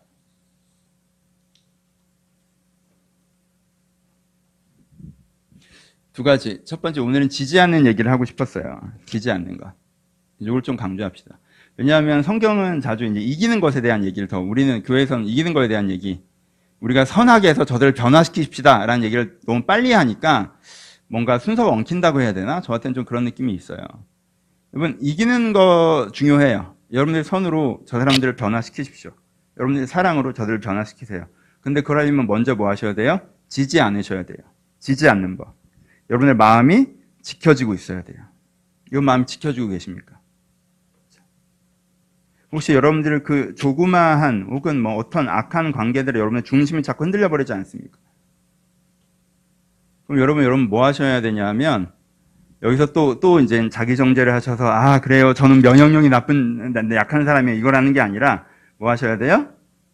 두 가지. 첫 번째, 오늘은 지지 않는 얘기를 하고 싶었어요. 지지 않는 것. 이걸 좀 강조합시다. 왜냐하면 성경은 자주 이제 이기는 것에 대한 얘기를 우리는 교회에서는 이기는 것에 대한 얘기, 우리가 선하게 해서 저들을 변화시키십시다 라는 얘기를 너무 빨리 하니까 뭔가 순서가 엉킨다고 해야 되나? 저한테는 좀 그런 느낌이 있어요. 여러분, 이기는 거 중요해요. 여러분들 선으로 저 사람들을 변화시키십시오. 여러분들 사랑으로 저들을 변화시키세요. 근데 그러려면 먼저 뭐 하셔야 돼요? 지지 않으셔야 돼요. 지지 않는 법. 여러분의 마음이 지켜지고 있어야 돼요. 이 마음이 지켜지고 계십니까? 혹시 여러분들 그 조그마한 혹은 뭐 어떤 악한 관계들에 여러분의 중심이 자꾸 흔들려 버리지 않습니까? 그럼 여러분 뭐 하셔야 되냐면 여기서 또 이제 자기 정죄를 하셔서 그래요. 저는 면역력이 약한 사람이에요. 이걸 하는 게 아니라 뭐 하셔야 돼요?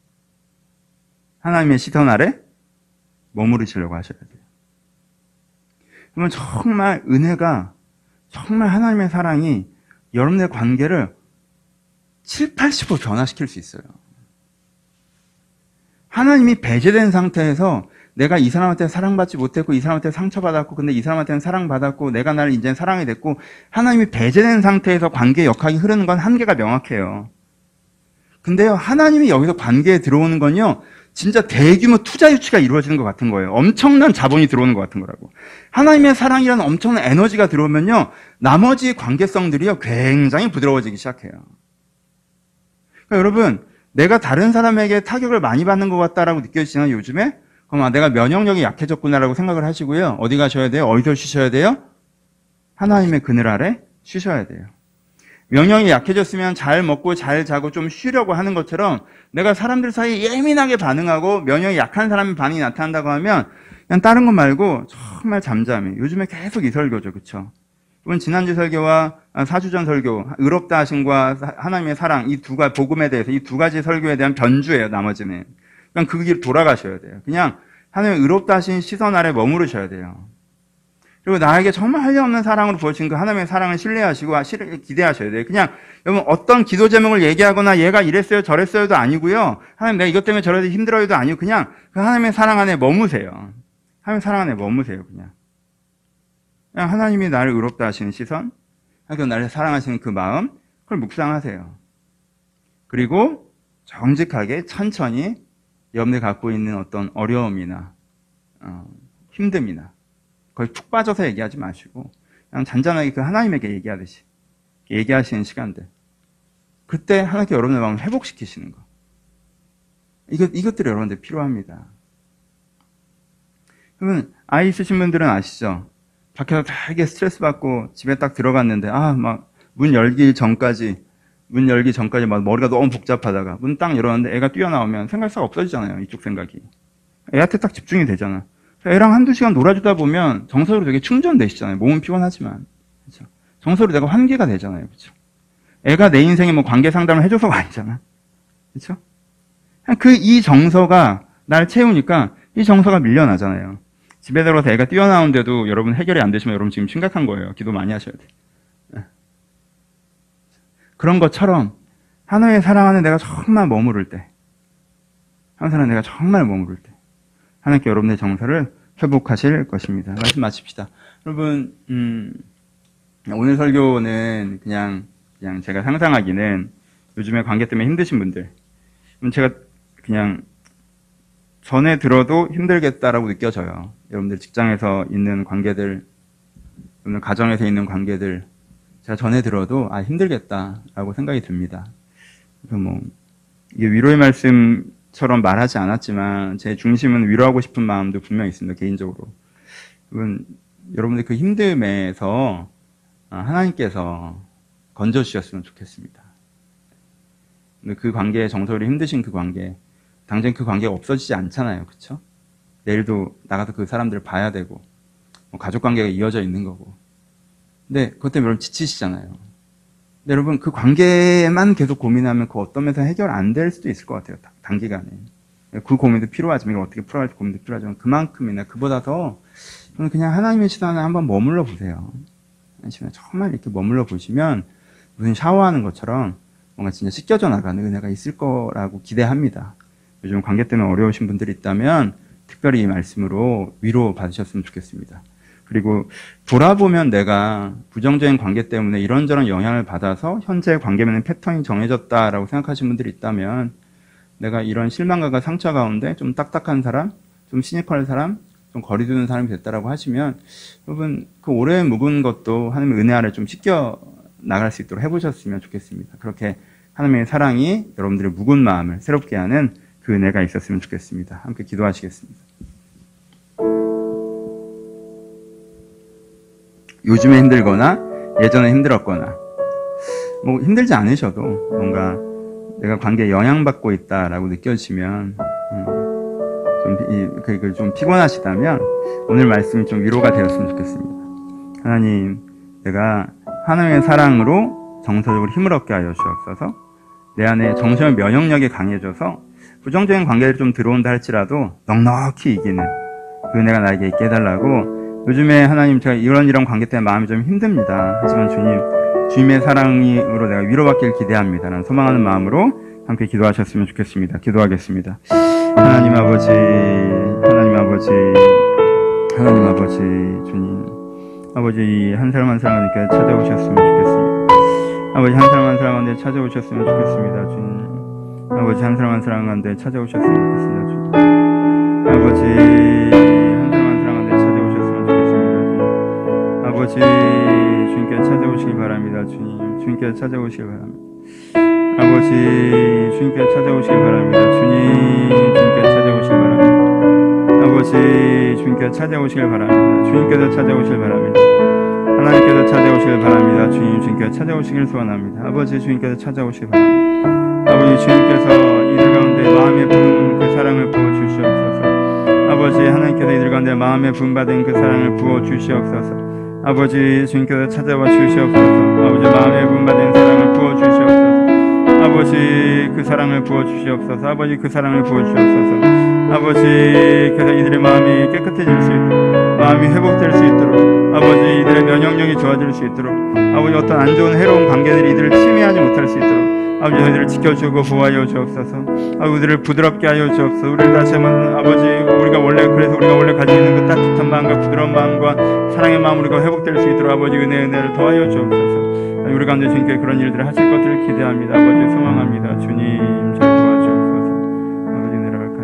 하나님의 시선 아래 머무르시려고 하셔야 돼요. 그러면 정말 은혜가, 정말 하나님의 사랑이 여러분의 관계를 70, 80% 변화시킬 수 있어요. 하나님이 배제된 상태에서 내가 이 사람한테 사랑받지 못했고 이 사람한테 상처받았고 근데 이 사람한테는 사랑받았고 내가 나를 이제 사랑이 됐고 하나님이 배제된 상태에서 관계 역학이 흐르는 건 한계가 명확해요. 근데요, 하나님이 여기서 관계에 들어오는 건요, 진짜 대규모 투자 유치가 이루어지는 것 같은 거예요. 엄청난 자본이 들어오는 것 같은 거라고. 하나님의 사랑이라는 엄청난 에너지가 들어오면요, 나머지 관계성들이요, 굉장히 부드러워지기 시작해요. 그러니까 여러분, 내가 다른 사람에게 타격을 많이 받는 것 같다라고 느껴지잖아요, 요즘에? 그럼 내가 면역력이 약해졌구나라고 생각을 하시고요. 어디 가셔야 돼요? 어디서 쉬셔야 돼요? 하나님의 그늘 아래 쉬셔야 돼요. 면역이 약해졌으면 잘 먹고 잘 자고 좀 쉬려고 하는 것처럼 내가 사람들 사이에 예민하게 반응하고 면역이 약한 사람의 반응이 나타난다고 하면 그냥 다른 거 말고 정말 잠잠해. 요즘에 계속 이 설교죠. 그렇죠? 이번 지난주 설교와 4주 전 설교, 의롭다 하심과 하나님의 사랑, 이 두 가지 복음에 대해서 이 두 가지 설교에 대한 변주예요. 나머지는. 그냥 그 길 돌아가셔야 돼요. 그냥 하나님의 의롭다 하신 시선 아래 머무르셔야 돼요. 그리고 나에게 정말 한량없는 사랑으로 부어진 그 하나님의 사랑을 신뢰하시고 기대하셔야 돼요. 그냥 여러분 어떤 기도 제목을 얘기하거나 얘가 이랬어요 저랬어요도 아니고요. 하나님 내가 이것 때문에 저래서 힘들어요도 아니고 그냥 그 하나님의 사랑 안에 머무세요. 하나님의 사랑 안에 머무세요. 그냥 하나님이 나를 의롭다 하시는 시선, 하나님 나를 사랑하시는 그 마음, 그걸 묵상하세요. 그리고 정직하게 천천히 여러분들이 갖고 있는 어떤 어려움이나 힘듦이나 거의 푹 빠져서 얘기하지 마시고 그냥 잔잔하게 그 하나님에게 얘기하듯이 얘기하시는 시간들, 그때 하나님께 여러분의 마음을 회복시키시는 거, 이것들이 여러분들 필요합니다. 그러면 아이 있으신 분들은 아시죠? 밖에서 되게 스트레스 받고 집에 딱 들어갔는데 막 문 열기 전까지 막 머리가 너무 복잡하다가 문 딱 열었는데 애가 뛰어나오면 생각이 싹 없어지잖아요. 이쪽 생각이 애한테 딱 집중이 되잖아. 애랑 한두 시간 놀아주다 보면 정서로 되게 충전되시잖아요. 몸은 피곤하지만. 그렇죠? 정서로 내가 환기가 되잖아요. 그렇죠? 애가 내 인생에 뭐 관계 상담을 해줘서가 아니잖아. 그렇죠? 이 정서가 날 채우니까 이 정서가 밀려나잖아요. 집에 들어가서 애가 뛰어나오는데도 여러분 해결이 안 되시면 여러분 지금 심각한 거예요. 기도 많이 하셔야 돼. 그런 것처럼 하나님의 사랑 안에 내가 정말 머무를 때, 하나님의 사랑 안에 내가 정말 머무를 때 하나님께 여러분의 정서를 회복하실 것입니다. 말씀 마칩시다. 여러분, 오늘 설교는 그냥 제가 상상하기는 요즘에 관계 때문에 힘드신 분들, 제가 그냥 전에 들어도 힘들겠다라고 느껴져요. 여러분들 직장에서 있는 관계들, 여러분들 가정에서 있는 관계들, 제가 전에 들어도 힘들겠다라고 생각이 듭니다. 그래서 이게 위로의 말씀처럼 말하지 않았지만 제 중심은 위로하고 싶은 마음도 분명히 있습니다. 개인적으로. 여러분들 그 힘듦에서 하나님께서 건져주셨으면 좋겠습니다. 그 관계에 정서로 힘드신 그 관계, 당장 그 관계가 없어지지 않잖아요. 그렇죠? 내일도 나가서 그 사람들을 봐야 되고 가족 관계가 이어져 있는 거고. 근데 그것 때문에 여러분 지치시잖아요. 근데 여러분 그 관계만 계속 고민하면 그 어떤 면에서 해결 안 될 수도 있을 것 같아요. 단기간에. 그 고민도 필요하지만 이걸 어떻게 풀어야 할지 고민도 필요하지만 그만큼이나 그보다 더 저는 그냥 하나님의 시선에 한번 머물러 보세요. 정말 이렇게 머물러 보시면 무슨 샤워하는 것처럼 뭔가 진짜 씻겨져 나가는 은혜가 있을 거라고 기대합니다. 요즘 관계 때문에 어려우신 분들이 있다면 특별히 이 말씀으로 위로 받으셨으면 좋겠습니다. 그리고 돌아보면 내가 부정적인 관계 때문에 이런저런 영향을 받아서 현재 관계면의 패턴이 정해졌다라고 생각하시는 분들이 있다면 내가 이런 실망감과 상처 가운데 좀 딱딱한 사람, 좀 시니컬한 사람, 좀 거리두는 사람이 됐다라고 하시면 여러분 그 오래 묵은 것도 하나님의 은혜 아래 좀 씻겨 나갈 수 있도록 해보셨으면 좋겠습니다. 그렇게 하나님의 사랑이 여러분들의 묵은 마음을 새롭게 하는 그 은혜가 있었으면 좋겠습니다. 함께 기도하시겠습니다. 요즘에 힘들거나 예전에 힘들었거나 힘들지 않으셔도 뭔가 내가 관계에 영향받고 있다라고 느껴지면 좀 피곤하시다면 오늘 말씀이 좀 위로가 되었으면 좋겠습니다. 하나님, 내가 하나님의 사랑으로 정서적으로 힘을 얻게 하여 주옵소서. 내 안에 정신의 면역력이 강해져서 부정적인 관계들이 좀 들어온다 할지라도 넉넉히 이기는 그 은혜가 나에게 있게 해달라고. 요즘에 하나님 제가 이런 관계 때문에 마음이 좀 힘듭니다. 하지만 주님의 사랑으로 내가 위로받길 기대합니다. 라는 소망하는 마음으로 함께 기도하셨으면 좋겠습니다. 기도하겠습니다. 하나님 아버지, 하나님 아버지, 하나님 아버지, 주님 아버지, 한 사람 한 사람 가운데 찾아오셨으면 좋겠습니다. 아버지, 한 사람 한 사람 가운데 찾아오셨으면 좋겠습니다. 주님 아버지, 한 사람 한 사람 가운데 찾아오셨으면 좋겠습니다. 주님 아버지, 한 사람 한 사람 가운데 찾아오셨으면 좋겠습니다. 주님 아버지, 주님께 찾아오시기 바랍니다. 주님, 주님께 찾아오시기 바랍니다. 아버지, 주님께 찾아오시기 바랍니다. 주님, 주님께 찾아오시기 바랍니다. 아버지, 주님께 찾아오시길 바랍니다. 주님께서 찾아오시길 바랍니다. 하나님께서 찾아오시길 바랍니다. 주님, 주님께 찾아오시길 소원합니다. 아버지, 주님께서 찾아오시길 바랍니다. 아버지, 주님께서 이들 가운데 마음에 부은 그 사랑을 부어 주시옵소서. 아버지, 하나님께서 이들 가운데 마음에 부음받은 그 사랑을 부어 주시옵소서. 아버지, 주님께서 찾아와 주시옵소서. 아버지, 마음에 부음받은 사랑을 부어 주시옵소서. 아버지, 그 사랑을 부어 주시옵소서. 아버지, 그 사랑을 부어 주시옵소서. 아버지께서 이들의 마음이 깨끗해질 수 있도록, 마음이 회복될 수 있도록, 아버지, 이들의 면역력이 좋아질 수 있도록, 아버지, 어떤 안 좋은 해로운 관계들이 이들을 침해하지 못할 수 있도록, 아버지, 저희들을 지켜주고 보호하여 주옵소서. 아버지, 우리를 부드럽게 하여 주옵소서. 우리를 다시 한번 아버지, 우리가 원래 가지고 있는 그 따뜻한 마음과 부드러운 마음과 사랑의 마음, 우리가 회복될 수 있도록 아버지, 은혜를 더하여 주옵소서. 우리 가운데 주님께 그런 일들을 하실 것을 기대합니다. 아버지, 소망합니다. 주님, 잘 도와주옵소서. 아버지, 내려갈까요?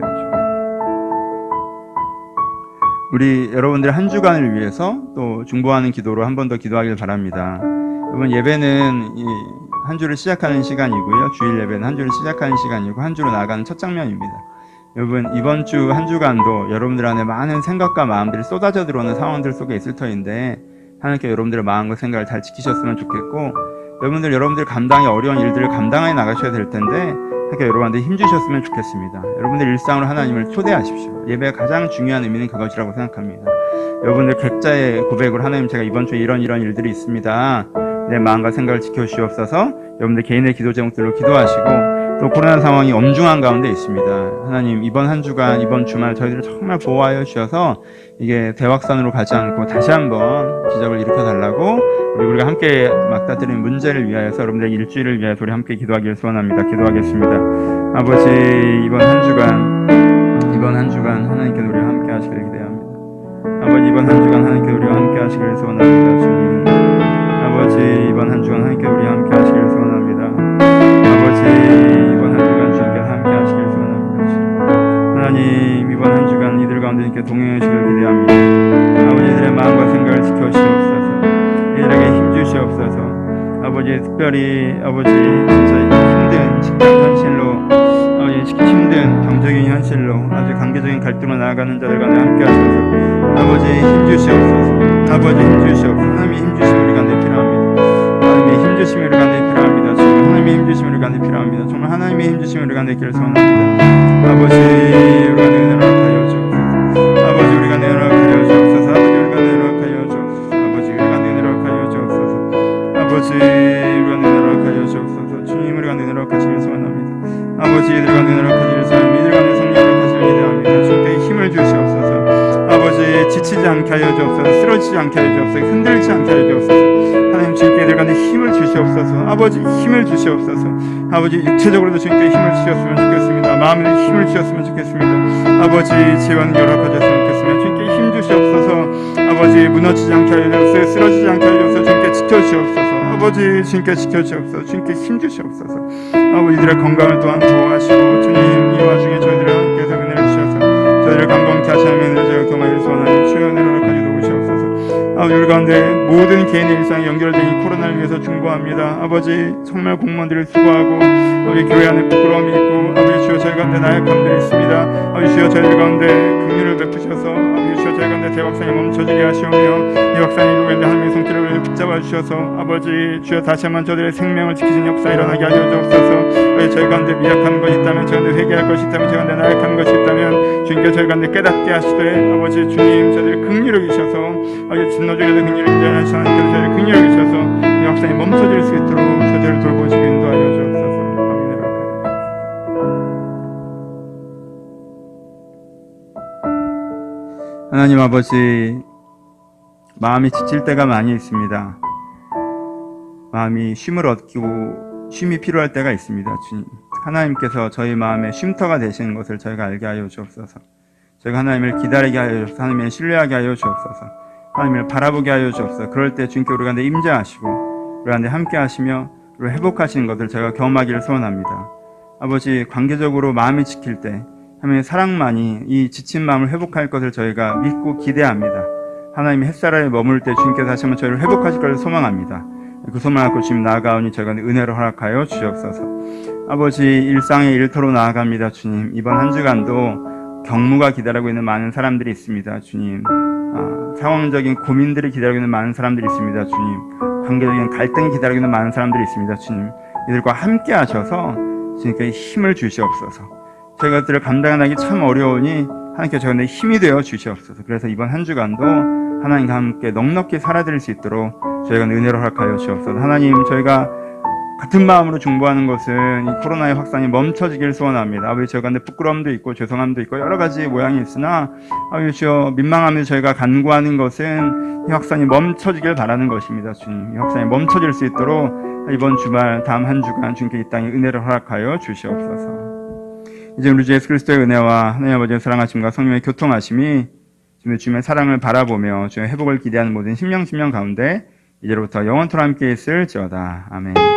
우리 여러분들 한 주간을 위해서 또 중보하는 기도로 한 번 더 기도하길 바랍니다. 여러분, 예배는 한 주를 시작하는 시간이고요. 주일 예배는 한 주를 시작하는 시간이고 한 주로 나아가는 첫 장면입니다. 여러분, 이번 주 한 주간도 여러분들 안에 많은 생각과 마음들이 쏟아져 들어오는 상황들 속에 있을 터인데 하나님께 여러분들의 마음과 생각을 잘 지키셨으면 좋겠고, 여러분들 감당이 어려운 일들을 감당해 나가셔야 될 텐데 하나님께 여러분한테 힘주셨으면 좋겠습니다. 여러분들 일상으로 하나님을 초대하십시오. 예배의 가장 중요한 의미는 그것이라고 생각합니다. 여러분들 각자의 고백으로 하나님, 제가 이번 주에 이런 일들이 있습니다. 내 마음과 생각을 지켜주시옵소서. 여러분들 개인의 기도 제목들로 기도하시고, 또 코로나 상황이 엄중한 가운데 있습니다. 하나님, 이번 한 주간, 이번 주말 저희들을 정말 보호하여 주셔서 이게 대확산으로 가지 않고 다시 한번 기적을 일으켜 달라고, 우리가 함께 맞닥뜨리는 문제를 위하여서, 여러분들의 일주일을 위하여서 우리 함께 기도하기를 소원합니다. 기도하겠습니다. 아버지, 이번 한 주간 하나님께서 우리와 함께 하시기를 기대합니다. 아버지, 이번 한 주간 하나님께서 우리와 함께 하시기를 소원합니다. 주님, 아버지, 이번 한 주간 하나님께서 우리와 함께 하시기를 소원합니다. 아버지, 이번 한 주간 주님께서 함께 하시기를 소원합니다. 하나님, 이번 한 주간 이들 가운데 이렇게 동행하시기를 기대합니다. 아버지, 이들의 마음과 생각을 지켜주시옵소서. 이들에게 힘주시옵소서. 아버지, 특별히 아버지, 진짜 힘든 직장 현실로, 아버지, 힘든 경제적인 현실로 아주 관계적인 갈등으로 나아가는 자들 가운데 함께 하셔서 아버지, 힘주시옵소서. 아버지, 힘주시옵소서. 하나님의 힘주심이 우리 가운데 필요합니다. 하나님의 힘주심이 우리 가운데 필요합니다. 정말 하나님의 힘주심이 우리 가운데 필요합니다. 정말 하나님의 힘주심이 우리 가운데 있기를 소원합니다. 아버지, 우리가 은혜를 하여 주옵소서. 아버지, 우리가 은혜를 하여 주옵소서. 아버지, 우리가 은혜를 하여 주옵소서. 아버지, 우리가 은혜를 하여 주옵소서. 아버지, 우리가 은혜를 하여 주옵소서. 주님, 우리가 은혜를 하시기를 소원합니다. 아버지, 이들과 은혜를 하시기를 소원합니다. 이들과 은혜 성령을 하시기를 기대합니다. 주님께 힘을 주시옵소서. 아버지, 지치지 않게 하여 주옵소서. 쓰러지지 않게 하여 주옵소서. 흔들리지 않게 하여 주옵소서. 하나님, 주님께 이들 가운데 힘을 주시옵소서. 아버지, 힘을 주시옵소서. 아버지, 육체적으로도 주님께 힘을 주셨으면 좋겠습니다. 마음에 힘을 주셨으면 좋겠습니다. 아버지, 지원 열악하셨으면 좋겠습니다. 주님께 힘 주시옵소서. 아버지, 무너지지 않게 하여 주옵소서. 쓰러지지 않게 하여 주옵소서. 주님께 지켜주시옵소서. 아버지, 주님께 지켜주시옵소서. 주님께 힘 주시옵소서. 아버지, 이들의 건강을 또한 보호하시고, 주님, 이 와중에 저희들을 함께해서 은혜를 주셔서 저희를 강건케 하시는 은혜를 저희가 경험하기를 소원하니 주의 은혜로 가지고 오시옵소서. 아버지, 우리 가운데 모든 개인의 일상에 연결된 이 코로나를 위해서 중보합니다. 아버지, 정말 공무원들을 수고하고, 아버지, 교회 안에 부끄러움이 있고, 아버지, 주여 저희 가운데 나약함들이 있습니다. 아버지, 주여 저희 가운데 긍휼을 베푸셔서, 아버지, 주여 저희 가운데 대확산이 멈춰지게 하시오며, 이 확산이 이루어지는 하나님의 손길을 붙잡아 주셔서, 아버지, 주여 다시 한번 저들의 생명을 지키신 역사 일어나게 하여 주옵소서. 아버지, 저희 가운데 미약한 것이 있다면, 저희 가운데 회개할 것이 있다면, 저희 가운데 나약한 것이 있다면 주님께 저희 가운데 깨닫게 하시되, 아버지, 주님, 저희들을 긍휼히 여기셔서, 아버지, 진노 중에도 긍휼히 여기셔서 하나님께서 저희를 긍휼히 여기셔서 이 확산이 멈춰질 수 있도록 저희를 돌보시고 인도하여 주옵소서. 하나님 아버지, 마음이 지칠 때가 많이 있습니다. 마음이 쉼을 얻고 쉼이 필요할 때가 있습니다. 주님, 하나님께서 저희 마음의 쉼터가 되시는 것을 저희가 알게 하여 주옵소서. 저희가 하나님을 기다리게 하여 주옵소서. 하나님을 신뢰하게 하여 주옵소서. 하나님을 바라보게 하여 주옵소서. 그럴 때 주님께 우리 가운데 임재하시고 우리 가운데 함께 하시며 우리를 회복하시는 것을 저희가 경험하기를 소원합니다. 아버지, 관계적으로 마음이 지킬 때 하나님의 사랑만이 이 지친 마음을 회복할 것을 저희가 믿고 기대합니다. 하나님의 햇살 아래 머물 때 주님께서 다시 한번 저희를 회복하실 것을 소망합니다. 그 소망을 갖고 주님 나아가오니 저희가 은혜로 허락하여 주옵소서. 아버지, 일상의 일터로 나아갑니다. 주님, 이번 한 주간도 경무가 기다리고 있는 많은 사람들이 있습니다. 주님, 상황적인 고민들이 기다리고 있는 많은 사람들이 있습니다. 주님, 관계적인 갈등이 기다리고 있는 많은 사람들이 있습니다. 주님, 이들과 함께 하셔서 주님께 힘을 주시옵소서. 저희가 그들을 감당하기 참 어려우니 하나님께 저희가 힘이 되어 주시옵소서. 그래서 이번 한 주간도 하나님과 함께 넉넉히 살아드릴 수 있도록 저희가 은혜로 허락하여 주옵소서. 하나님, 저희가 같은 마음으로 중보하는 것은 이 코로나의 확산이 멈춰지길 소원합니다. 아버지, 저희가 부끄러움도 있고 죄송함도 있고 여러 가지 모양이 있으나 아버지, 민망하면서 저희가 간구하는 것은 이 확산이 멈춰지길 바라는 것입니다. 주님, 이 확산이 멈춰질 수 있도록 이번 주말 다음 한 주간 주님께 이 땅에 은혜를 허락하여 주시옵소서. 이제 우리 주 예수 그리스도의 은혜와 하나님 아버지의 사랑하심과 성령의 교통하심이 주님의 사랑을 바라보며 주의 회복을 기대하는 모든 심령 가운데 이제로부터 영원토록 함께 있을지어다. 아멘.